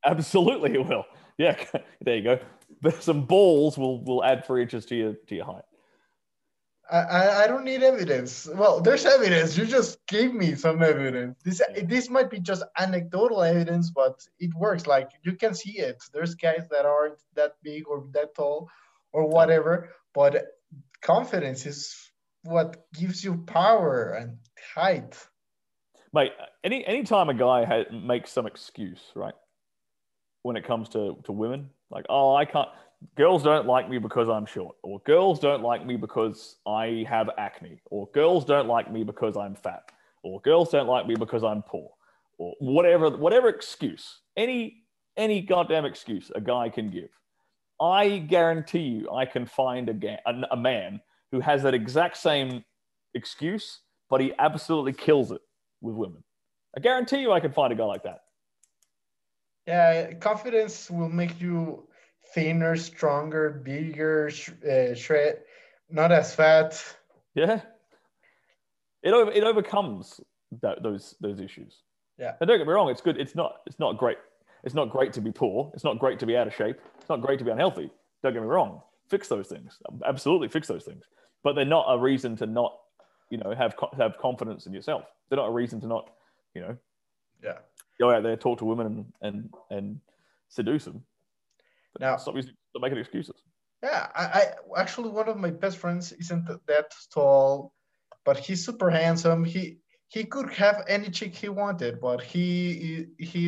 S4: Absolutely, it will. Yeah, there you go. But some balls will add 3 inches to your height.
S3: I don't need evidence. Well, there's evidence. You just gave me some evidence. This might be just anecdotal evidence, but it works. Like you can see it. There's guys that aren't that big or that tall or whatever, but confidence is what gives you power and height.
S4: Mate, any time a guy makes some excuse, right? When it comes to women, like, oh, I can't. Girls don't like me because I'm short, or girls don't like me because I have acne, or girls don't like me because I'm fat, or girls don't like me because I'm poor, or whatever excuse, any goddamn excuse a guy can give. I guarantee you, I can find a man who has that exact same excuse, but he absolutely kills it with women. I guarantee you, I can find a guy like that.
S3: Yeah, confidence will make you thinner, stronger, bigger, shred, not as fat.
S4: Yeah, it overcomes those issues.
S3: Yeah,
S4: and don't get me wrong, it's good. It's not great. It's not great to be poor. It's not great to be out of shape. It's not great to be unhealthy. Don't get me wrong. Fix those things. Absolutely fix those things. But they're not a reason to not, have confidence in yourself. They're not a reason to not,
S3: yeah,
S4: go out there, talk to women, and seduce them. But
S3: now
S4: stop making excuses.
S3: Yeah, I actually, one of my best friends isn't that tall, but he's super handsome. He could have any chick he wanted, but he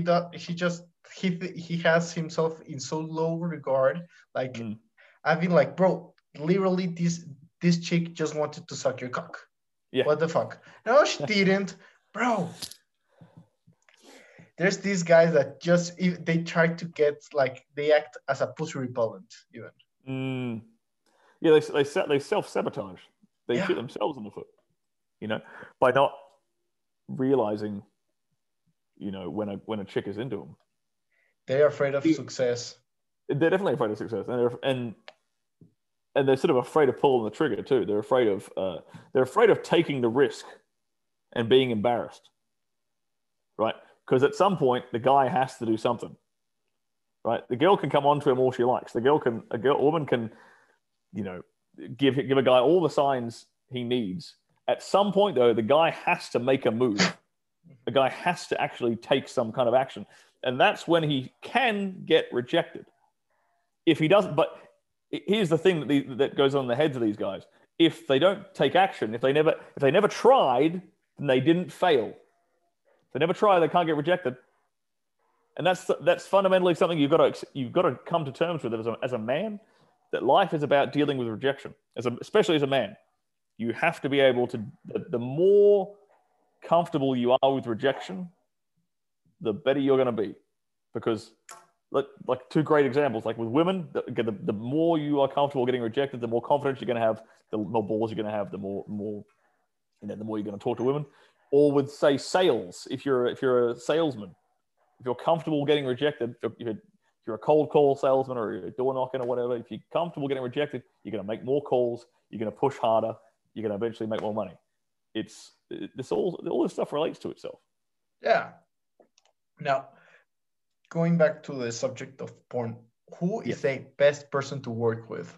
S3: has himself in so low regard. Like I've been like, bro, literally this chick just wanted to suck your cock.
S4: Yeah.
S3: What the fuck? No, she didn't, bro. There's these guys that just they try to get, like, they act as a pussy repellent even.
S4: Yeah, they self-sabotage. They shoot themselves in the foot, by not realizing, when a chick is into them.
S3: They're afraid of success.
S4: They're definitely afraid of success, and they're sort of afraid of pulling the trigger too. They're afraid of taking the risk and being embarrassed, right? Because at some point the guy has to do something, right? The girl can come on to him all she likes. A woman can, give a guy all the signs he needs. At some point, though, the guy has to make a move. The guy has to actually take some kind of action, and that's when he can get rejected. If he doesn't, but here's the thing that goes on in the heads of these guys: if they don't take action, if they never tried, then they didn't fail. If they never try, they can't get rejected. And that's fundamentally something you've got to come to terms with as a man. That life is about dealing with rejection, especially as a man. You have to be able to. The more comfortable you are with rejection, the better you're going to be. Because, like two great examples, like with women, the more you are comfortable getting rejected, the more confidence you're going to have, the more balls you're going to have, the more the more you're going to talk to women. Or with, say, sales, if you're a salesman, if you're comfortable getting rejected, if you're a cold call salesman or you're door knocking or whatever, if you're comfortable getting rejected, you're going to make more calls, you're going to push harder, you're going to eventually make more money. All this stuff relates to itself.
S3: Yeah. Now, going back to the subject of porn, who is the best person to work with?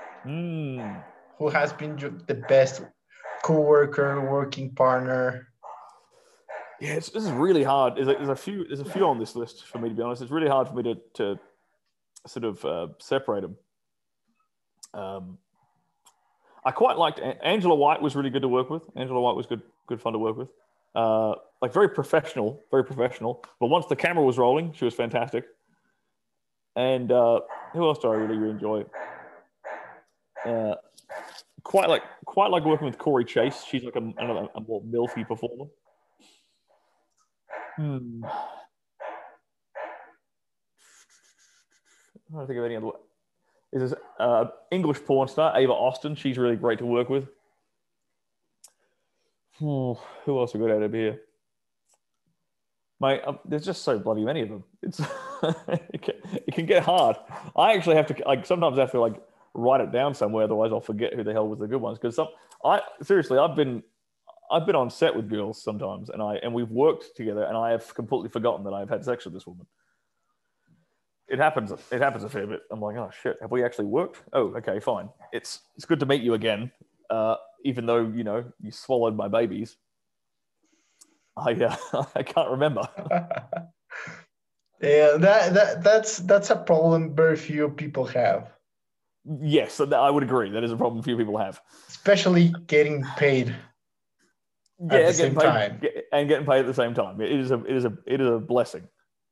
S3: Who has been the best co-worker, working partner?
S4: Yeah, this is really hard. There's a few on this list for me, to be honest. It's really hard for me to sort of separate them. I quite liked Angela White. Was really good to work with. Angela White was good fun to work with. Like very professional. But once the camera was rolling, she was fantastic. And who else do I really enjoy? Quite like working with Corey Chase. She's like a more milfy performer. I don't think of any other way. Is this English porn star, Ava Austin? She's really great to work with. Who else we got out of here? Mate, there's just so bloody many of them. It's it can get hard. I actually have to sometimes I have to write it down somewhere, otherwise I'll forget who the hell was the good ones. Because I've been on set with girls sometimes, and we've worked together, and I have completely forgotten that I've had sex with this woman. it happens. It happens a fair bit. I'm like, oh shit, have we actually worked? Oh, okay, fine. It's good to meet you again. Even though you swallowed my babies, I I can't remember.
S3: Yeah, that's a problem very few people have.
S4: Yes, I would agree. That is a problem few people have.
S3: Especially getting paid at the same time.
S4: And getting paid at the same time. It is a blessing.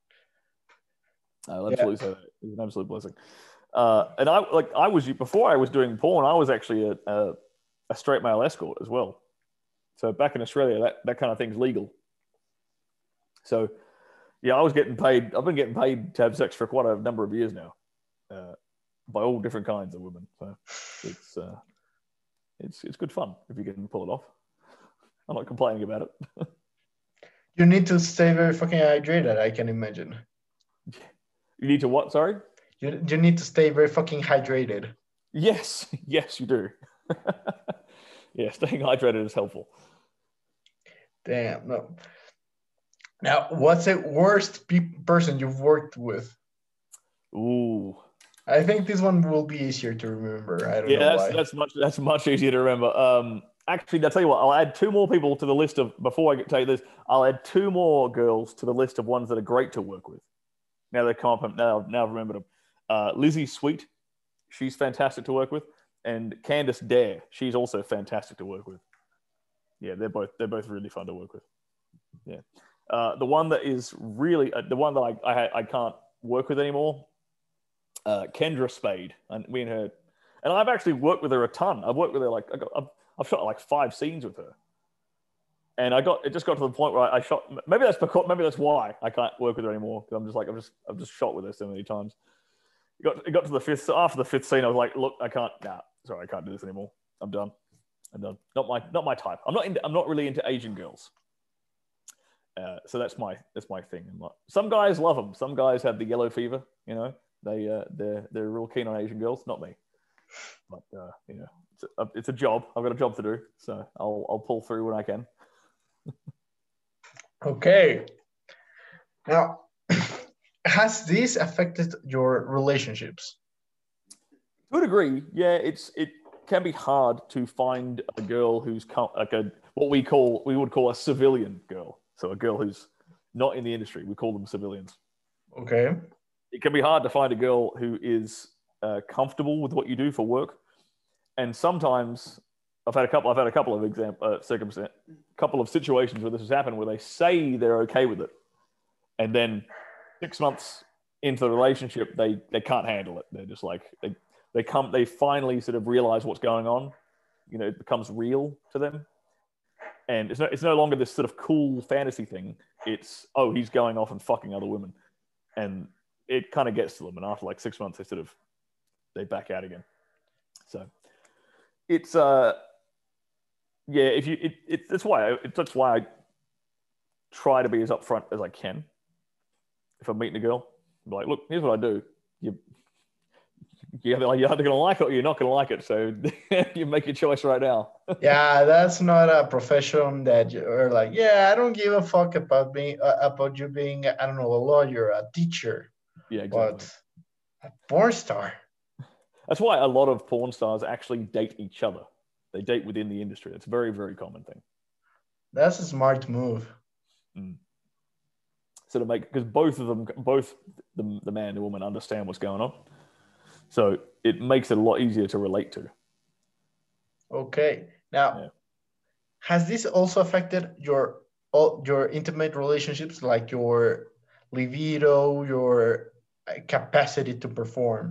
S4: I'll absolutely say that. It's an absolute blessing. And I was before I was doing porn, I was actually a straight male escort as well. So back in Australia, that kind of thing's legal. So yeah, I was getting paid. I've been getting paid to have sex for quite a number of years now, by all different kinds of women. So it's good fun if you can pull it off. I'm not complaining about it.
S3: You need to stay very fucking hydrated, I can imagine.
S4: You need to what? Sorry?
S3: You need to stay very fucking hydrated.
S4: Yes, you do. Yeah, staying hydrated is helpful.
S3: Damn, no. Now, what's the worst person you've worked with?
S4: Ooh.
S3: I think this one will be easier to remember. I don't know why.
S4: That's much easier to remember. Actually, I'll tell you what. I'll add 2 more people to the list of. Before I tell you this, I'll add 2 more girls to the list of ones that are great to work with. Now they come up. Now I've remembered them. Lizzie Sweet, she's fantastic to work with, and Candice Dare, she's also fantastic to work with. Yeah, they're both really fun to work with. Yeah, the one that is really the one that I can't work with anymore. Kendra Spade, and me and her, and I've actually worked with her a ton. I've worked with her I've shot like 5 scenes with her, and it just got to the point where I shot. Maybe that's why I can't work with her anymore, because I've just shot with her so many times. It got to the 5th. After the 5th scene, I was like, look, I can't do this anymore. I'm done. Not my type. I'm not really into Asian girls. So that's my thing. Some guys love them. Some guys have the yellow fever. They're real keen on Asian girls. Not me. But it's a job. I've got a job to do, so I'll pull through when I can.
S3: Okay. Now, has this affected your relationships?
S4: To a degree, yeah. It can be hard to find a girl who's like what we would call a civilian girl. So a girl who's not in the industry. We call them civilians. Okay. It can be hard to find a girl who is comfortable with what you do for work, and sometimes I've had a couple of couple of situations where this has happened, where they say they're okay with it, and then 6 months into the relationship, they can't handle it. They're just like they finally sort of realize what's going on. It becomes real to them, and it's no longer this sort of cool fantasy thing. It's, oh, he's going off and fucking other women, and it kind of gets to them, and after like 6 months, they back out again. So it's that's why I try to be as upfront as I can. If I'm meeting a girl, I'm like, look, here's what I do. You're either going to like it or you're not going to like it. So you make your choice right now.
S3: Yeah, that's not a profession that you're like, yeah, I don't give a fuck about you being, I don't know, a lawyer, a teacher.
S4: Yeah, exactly.
S3: But a porn star.
S4: That's why a lot of porn stars actually date each other. They date within the industry. It's a very, very common thing.
S3: That's a smart move.
S4: So because both of them, the man and the woman, understand what's going on. So it makes it a lot easier to relate to.
S3: Okay. Now, has this also affected your intimate relationships, like your libido, your capacity to perform?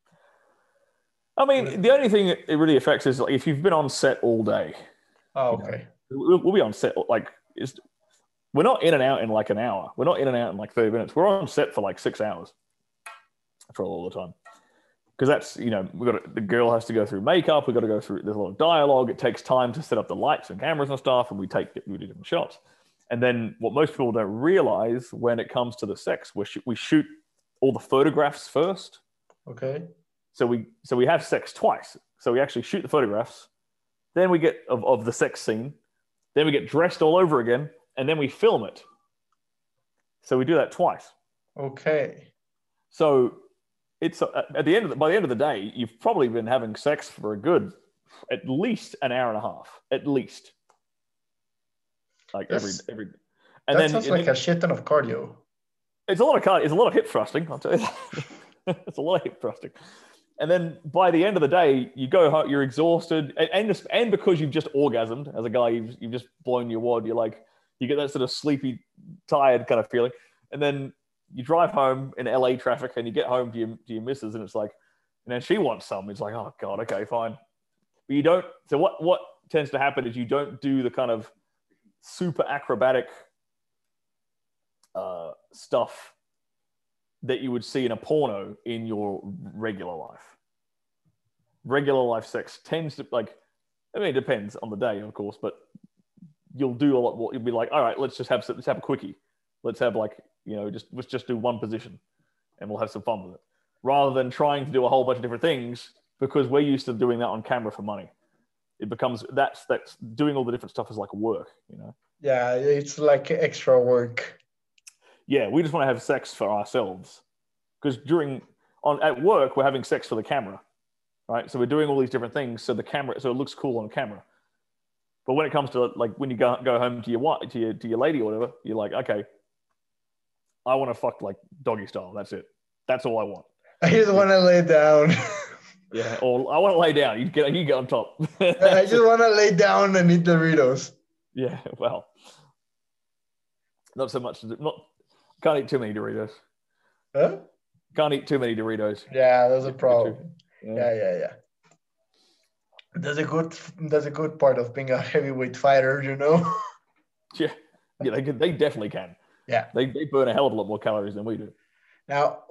S4: I mean, the only thing it really affects is like if you've been on set all day.
S3: Oh, okay.
S4: We'll be on set we're not in and out in like an hour. We're not in and out in like 30 minutes. We're on set for like 6 hours for all the time. Because that's, the girl has to go through makeup. We've got to go through, there's a lot of dialogue. It takes time to set up the lights and cameras and stuff. And we do different shots. And then what most people don't realize when it comes to the sex, we shoot all the photographs first.
S3: Okay.
S4: So we have sex twice. So we actually shoot the photographs. Then we get of the sex scene. Then we get dressed all over again. And then we film it. So we do that twice.
S3: Okay.
S4: So it's at the end by the end of the day, you've probably been having sex for a good at least an hour and a half, at least. Like every and
S3: that
S4: then
S3: sounds like a shit ton of cardio.
S4: It's a lot of cardio. It's a lot of hip thrusting. I'll tell you that. It's a lot of hip thrusting. And then by the end of the day, you go home, you're exhausted, and because you've just orgasmed as a guy, you've just blown your wad. You're like, you get that sort of sleepy, tired kind of feeling, and then you drive home in LA traffic, and you get home to your missus, and it's like, and then she wants some. It's like, oh god, okay, fine. But you don't. So what tends to happen is you don't do the kind of super acrobatic stuff that you would see in a porno in your regular life. Regular life sex tends to it depends on the day, of course, but you'll do a lot more. You'll be like, all right, let's have a quickie. Let's have let's just do one position and we'll have some fun with it. Rather than trying to do a whole bunch of different things because we're used to doing that on camera for money. It becomes that's doing all the different stuff is like work,
S3: Yeah, it's like extra work.
S4: Yeah, we just want to have sex for ourselves because at work we're having sex for the camera, right? So we're doing all these different things so it looks cool on camera. But when it comes to when you go home to your lady or whatever, you're like, okay, I want to fuck like doggy style. That's it. That's all I want.
S3: I just want to lay down.
S4: Yeah, or I want to lay down. You get on top.
S3: I just want to lay down and eat Doritos.
S4: Yeah, well, not so much. Can't eat too many Doritos.
S3: Huh?
S4: Can't eat too many Doritos.
S3: Yeah, that's a problem.
S4: Yeah.
S3: That's a good part of being a heavyweight fighter,
S4: Yeah, they definitely can.
S3: Yeah,
S4: they burn a hell of a lot more calories than we do.
S3: Now,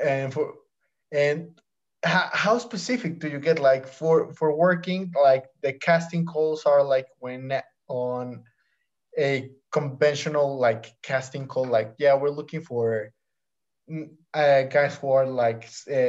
S3: how specific do you get? Like for working, like the casting calls are like when on a conventional like casting call, like we're looking for guys who are like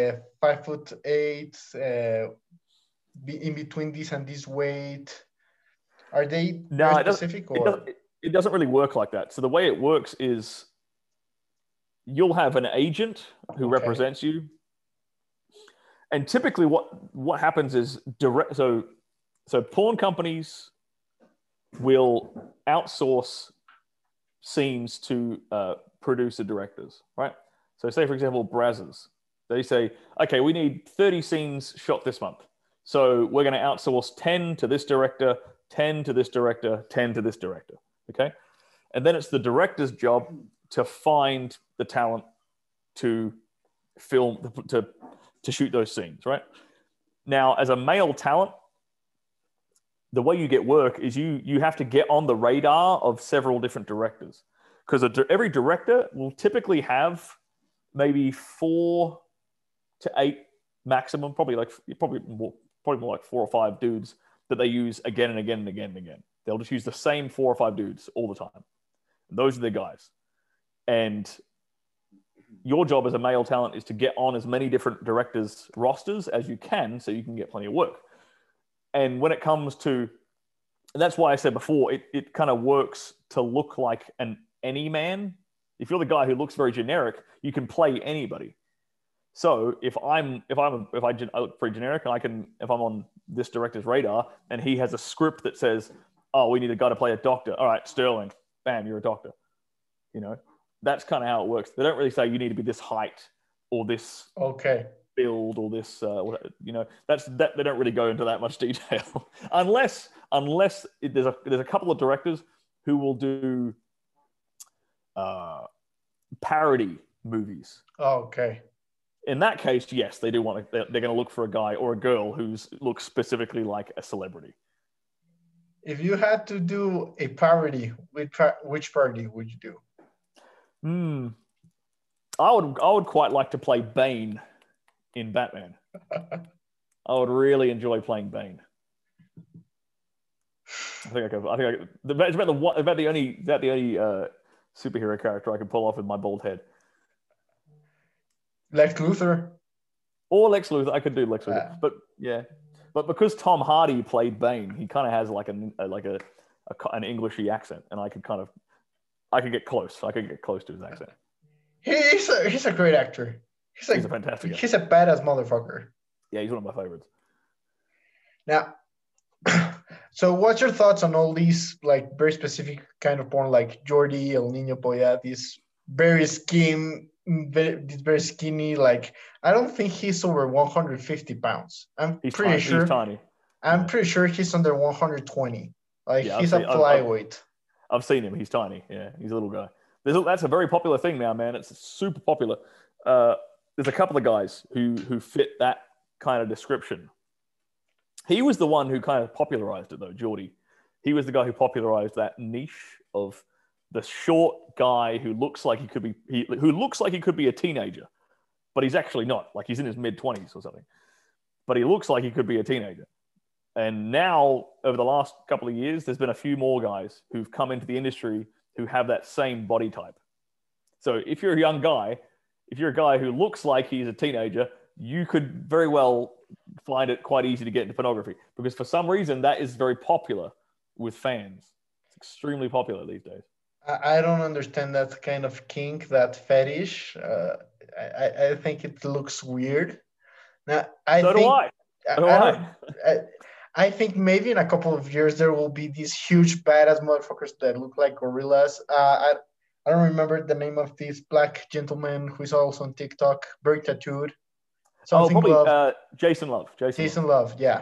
S3: 5'8", in between this and this weight. Are they very specific or?
S4: It doesn't really work like that. So the way it works is you'll have an agent who represents you. And typically what happens is so porn companies will outsource scenes to producer directors, right? So say, for example, Brazzers. They say, okay, we need 30 scenes shot this month. So we're going to outsource 10 to this director, 10 to this director, 10 to this director, okay? And then it's the director's job to find the talent to film, to shoot those scenes, right? Now, as a male talent, the way you get work is you have to get on the radar of several different directors because every director will typically have maybe 4 to 8 maximum, probably more like 4 or 5 dudes that they use again and again and again and again. They'll just use the same 4 or 5 dudes all the time. And those are the guys. And your job as a male talent is to get on as many different directors' rosters as you can so you can get plenty of work. And when it comes to, and that's why I said before, it kind of works to look like any man. If you're the guy who looks very generic, you can play anybody. So if I look pretty generic, and if I'm on this director's radar and he has a script that says, oh, we need a guy to play a doctor. All right, Sterling, bam, you're a doctor. That's kind of how it works. They don't really say you need to be this height or this build or this, that's that. They don't really go into that much detail unless there's a couple of directors who will do parody movies.
S3: Okay.
S4: In that case, yes, they do want to. They're going to look for a guy or a girl who looks specifically like a celebrity.
S3: If you had to do a parody, which parody would you do?
S4: I would quite like to play Bane in Batman. I would really enjoy playing Bane. I think it's about the only superhero character I can pull off with my bald head.
S3: Lex Luthor.
S4: Or Lex Luthor. I could do Lex Luthor. But because Tom Hardy played Bane, he kind of has like an Englishy accent, and I could get close. I could get close to his accent.
S3: He's a great actor. He's
S4: a fantastic guy.
S3: He's a badass motherfucker.
S4: Yeah, he's one of my favorites.
S3: Now, so what's your thoughts on all these like very specific kind of porn, like Jordi, El Niño Polla, these very very skinny, like I don't think he's over 150 pounds.
S4: He's tiny.
S3: I'm pretty sure he's under 120. Like he's a flyweight.
S4: I've seen him. He's tiny. Yeah, he's a little guy. That's a very popular thing now, man. It's super popular. There's a couple of guys who fit that kind of description. He was the one who kind of popularized it, though, Jordi. He was the guy who popularized that niche of the short guy who looks like he could be a teenager, but he's actually not. Like he's in his mid-20s or something, but he looks like he could be a teenager. And now, over the last couple of years, there's been a few more guys who've come into the industry who have that same body type. So if you're a young guy, if you're a guy who looks like he's a teenager, you could very well find it quite easy to get into pornography because for some reason that is very popular with fans. It's extremely popular these days.
S3: I don't understand that kind of kink, that fetish. I think it looks weird. Now, I think maybe in a couple of years there will be these huge badass motherfuckers that look like gorillas. I don't remember the name of this black gentleman who is also on TikTok, very tattooed.
S4: Jason Love.
S3: Jason Love, yeah.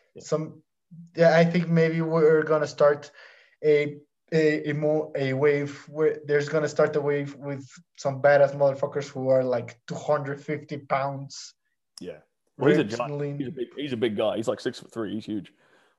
S3: I think maybe we're gonna start a wave where there's gonna start a wave with some badass motherfuckers who are like 250 pounds.
S4: Yeah. Well, he's a giant. He's a big guy. He's like 6'3". He's huge.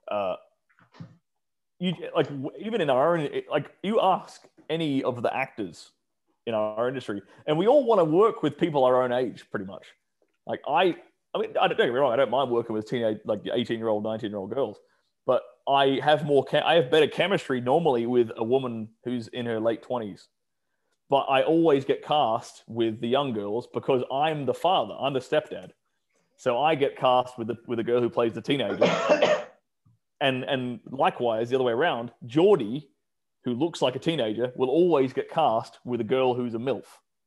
S4: Even in our own, like you ask any of the actors in our industry, and we all want to work with people our own age, pretty much. Like I don't get me wrong. I don't mind working with teenage, like 18-year-old, 19-year-old girls, but I have better chemistry normally with a woman who's in her late 20s. But I always get cast with the young girls because I'm the father. I'm the stepdad. So I get cast with a girl who plays the teenager. and likewise, the other way around, Jordi, who looks like a teenager, will always get cast with a girl who's a MILF.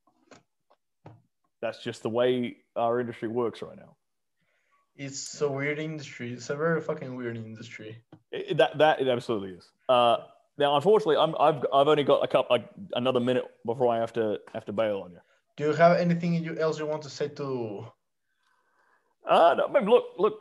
S4: That's just the way our industry works right now.
S3: It's a weird industry. It's a very fucking weird industry.
S4: It absolutely is. Now, unfortunately, I've only got another minute before I have to bail on you.
S3: Do you have anything else you want to say to?
S4: No, I mean, look.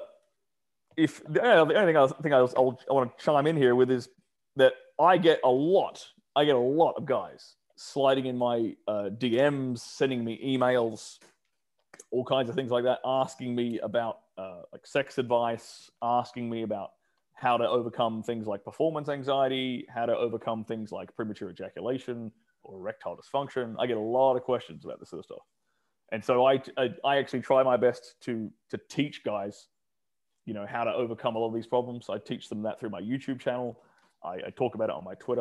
S4: If the only thing I want to chime in here with is that I get a lot of guys sliding in my DMs, sending me emails, all kinds of things like that, asking me about like sex advice, asking me about how to overcome things like performance anxiety, how to overcome things like premature ejaculation or erectile dysfunction. I get a lot of questions about this sort of stuff. And so I actually try my best to teach guys, how to overcome a lot of these problems. I teach them that through my YouTube channel. I talk about it on my Twitter.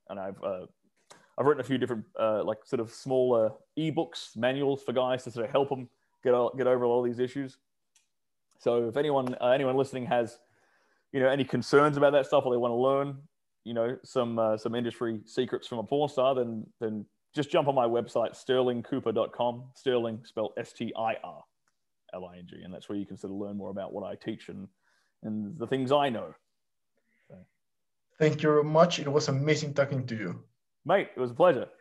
S4: I've written a few different like sort of smaller ebooks, manuals for guys to sort of help them get over a lot of these issues. So if anyone listening has any concerns about that stuff, or they want to learn some industry secrets from a porn star, then just jump on my website, sterlingcooper.com. Sterling spelled STIRLING, and that's where you can sort of learn more about what I teach and the things I know. So.
S3: Thank you very much. It was amazing talking to you.
S4: Mate, it was a pleasure.